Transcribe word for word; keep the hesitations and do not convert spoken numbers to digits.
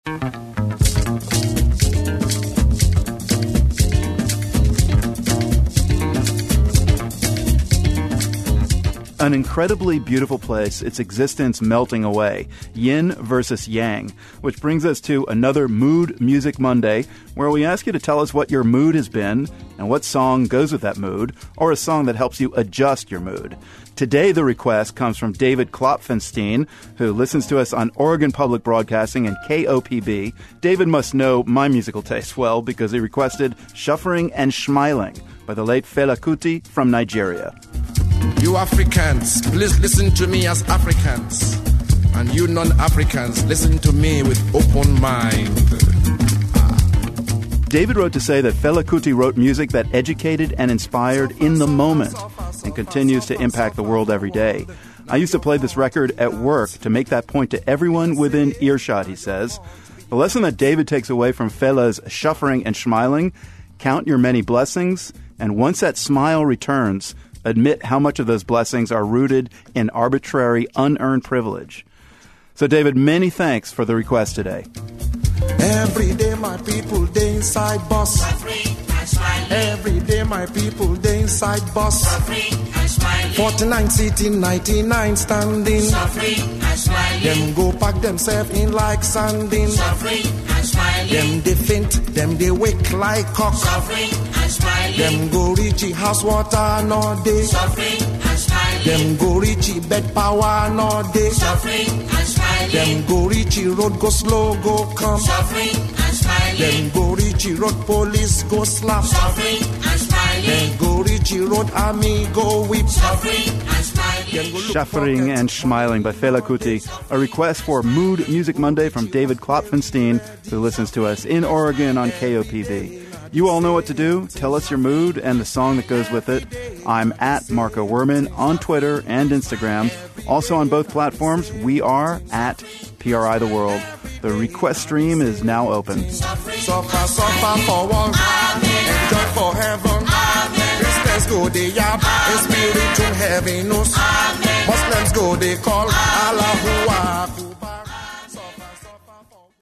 An incredibly beautiful place, its existence melting away. Yin versus yang, which brings us to another Mood Music Monday, where we ask you to tell us what your mood has been and what song goes with that mood, or a song that helps you adjust your mood. Today, the request comes from David Klopfenstein, who listens to us on Oregon Public Broadcasting and K O P B. David must know my musical taste well because he requested Shuffering and Smiling by the late Fela Kuti from Nigeria. You Africans, please listen to me as Africans. And you non-Africans, listen to me with open mind. David wrote to say that Fela Kuti wrote music that educated and inspired in the moment and continues to impact the world every day. I used to play this record at work to make that point to everyone within earshot, he says. The lesson that David takes away from Fela's Shuffering and Smiling: count your many blessings, and once that smile returns, admit how much of those blessings are rooted in arbitrary, unearned privilege. So, David, many thanks for the request today. Every day, my people, they inside bus. Every day, my people, they inside bus. forty-nine sitting, ninety-nine standing. Them go pack themselves in like sanding. Them they faint, them they wake like cock. Them go reach house water no day. Them go reach bed power no day. Them go reach road go slow go come. Them go reach road police go slap. Them go reach road army go whip. Shuffering and Smiling by Fela Kuti, a request for Mood Music Monday from David Klopfenstein, who listens to us in Oregon on K O P B. You all know what to do. Tell us your mood and the song that goes with it. I'm at Marco Werman on Twitter and Instagram. Also on both platforms, we are at P R I The World. The request stream is now open. Suffer, suffer for one, enjoy for heaven. Christians go they yap, a spiritual heaviness. Muslims go they call Allahu Akbar.